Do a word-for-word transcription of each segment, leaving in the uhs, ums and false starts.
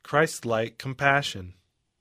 Christ-like compassion.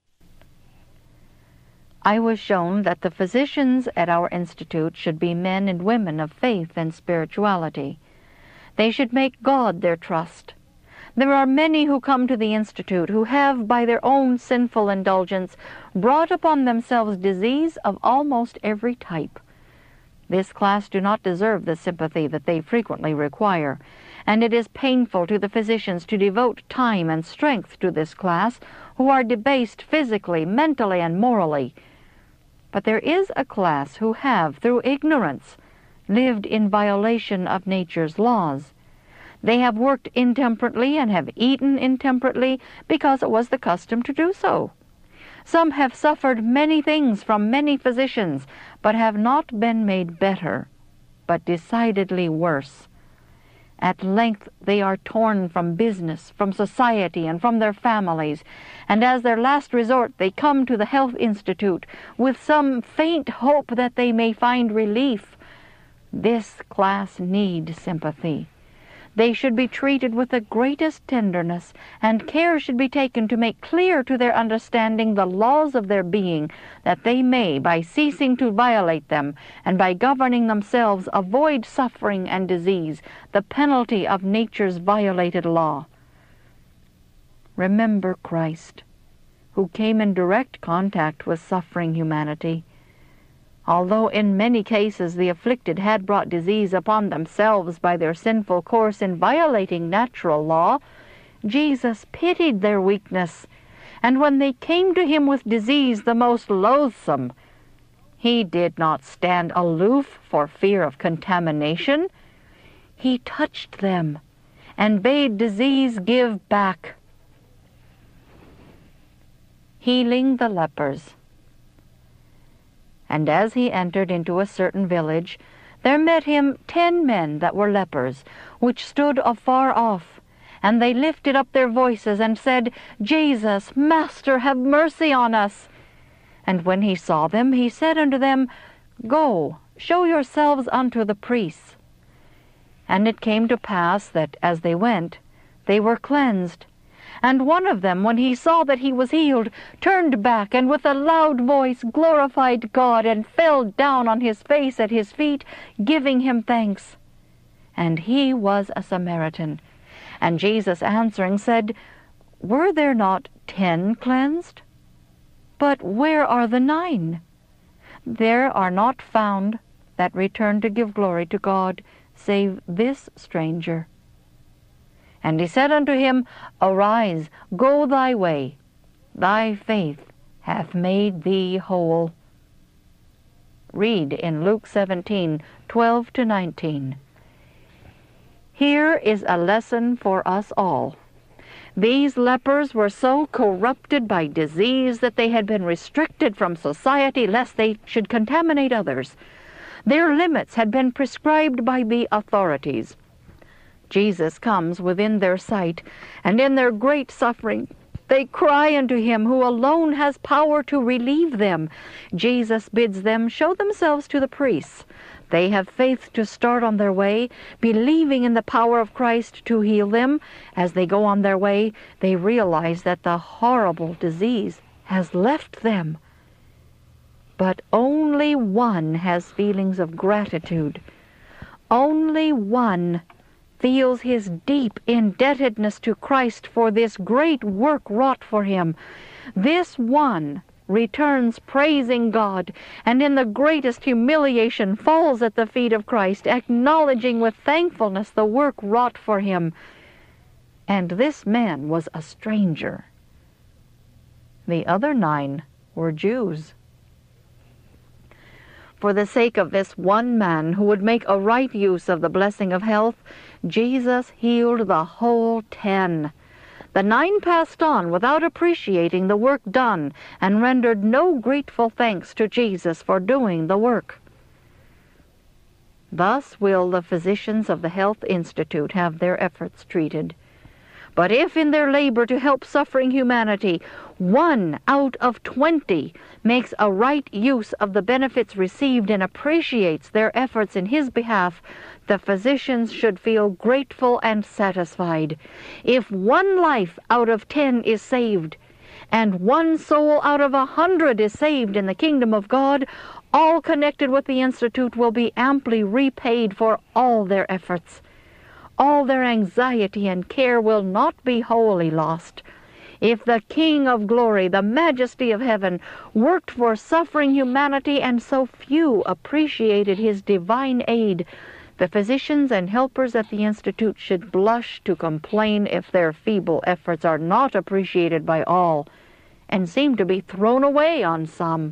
I was shown that the physicians at our institute should be men and women of faith and spirituality. They should make God their trust. There are many who come to the institute who have, by their own sinful indulgence, brought upon themselves disease of almost every type. This class do not deserve the sympathy that they frequently require, and it is painful to the physicians to devote time and strength to this class, who are debased physically, mentally, and morally. But there is a class who have, through ignorance, lived in violation of nature's laws. They have worked intemperately and have eaten intemperately because it was the custom to do so. Some have suffered many things from many physicians, but have not been made better, but decidedly worse. At length they are torn from business, from society, and from their families, and as their last resort they come to the Health Institute with some faint hope that they may find relief. This class need sympathy. They should be treated with the greatest tenderness, and care should be taken to make clear to their understanding the laws of their being, that they may, by ceasing to violate them, and by governing themselves, avoid suffering and disease, the penalty of nature's violated law. Remember Christ, who came in direct contact with suffering humanity. Although in many cases the afflicted had brought disease upon themselves by their sinful course in violating natural law, Jesus pitied their weakness, and when they came to him with disease the most loathsome, he did not stand aloof for fear of contamination. He touched them and bade disease give back. Healing the lepers. And as he entered into a certain village, there met him ten men that were lepers, which stood afar off. And they lifted up their voices, and said, Jesus, Master, have mercy on us. And when he saw them, he said unto them, Go, show yourselves unto the priests. And it came to pass that, as they went, they were cleansed. And one of them, when he saw that he was healed, turned back, and with a loud voice glorified God, and fell down on his face at his feet, giving him thanks. And he was a Samaritan. And Jesus answering said, Were there not ten cleansed? But where are the nine? There are not found that return to give glory to God, save this stranger. And he said unto him, Arise, go thy way. Thy faith hath made thee whole. Read in Luke seventeen, twelve to nineteen. Here is a lesson for us all. These lepers were so corrupted by disease that they had been restricted from society lest they should contaminate others. Their limits had been prescribed by the authorities. Jesus comes within their sight, and in their great suffering they cry unto him who alone has power to relieve them. Jesus bids them show themselves to the priests. They have faith to start on their way, believing in the power of Christ to heal them. As they go on their way, they realize that the horrible disease has left them. But only one has feelings of gratitude. Only one feels his deep indebtedness to Christ for this great work wrought for him. This one returns praising God, and in the greatest humiliation falls at the feet of Christ, acknowledging with thankfulness the work wrought for him. And this man was a stranger. The other nine were Jews. For the sake of this one man who would make a right use of the blessing of health, Jesus healed the whole ten. The nine passed on without appreciating the work done, and rendered no grateful thanks to Jesus for doing the work. Thus will the physicians of the Health Institute have their efforts treated. But if in their labor to help suffering humanity, one out of twenty makes a right use of the benefits received and appreciates their efforts in his behalf, The physicians should feel grateful and satisfied. If one life out of ten is saved, and one soul out of a hundred is saved in the kingdom of God, all connected with the Institute will be amply repaid for all their efforts. All their anxiety and care will not be wholly lost. If the King of glory, the majesty of heaven, worked for suffering humanity and so few appreciated his divine aid, the physicians and helpers at the Institute should blush to complain if their feeble efforts are not appreciated by all, and seem to be thrown away on some.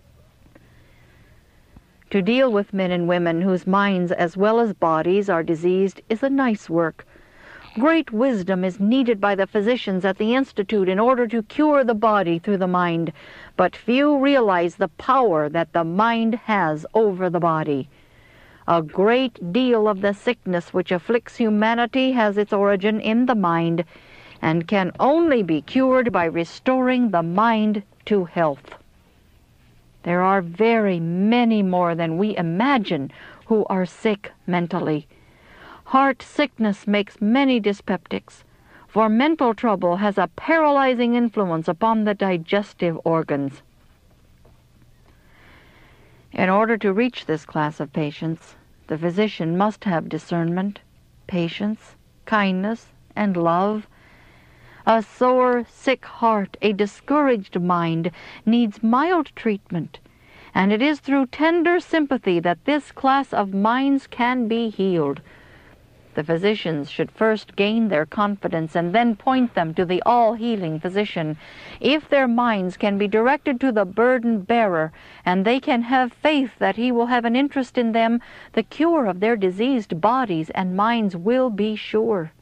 To deal with men and women whose minds as well as bodies are diseased is a nice work. Great wisdom is needed by the physicians at the Institute in order to cure the body through the mind, but few realize the power that the mind has over the body. A great deal of the sickness which afflicts humanity has its origin in the mind, and can only be cured by restoring the mind to health. There are very many more than we imagine who are sick mentally. Heart sickness makes many dyspeptics, for mental trouble has a paralyzing influence upon the digestive organs. In order to reach this class of patients, the physician must have discernment, patience, kindness, and love. A sore, sick heart, a discouraged mind, needs mild treatment, and it is through tender sympathy that this class of minds can be healed. The physicians should first gain their confidence and then point them to the all-healing physician. If their minds can be directed to the burden-bearer, and they can have faith that he will have an interest in them, the cure of their diseased bodies and minds will be sure.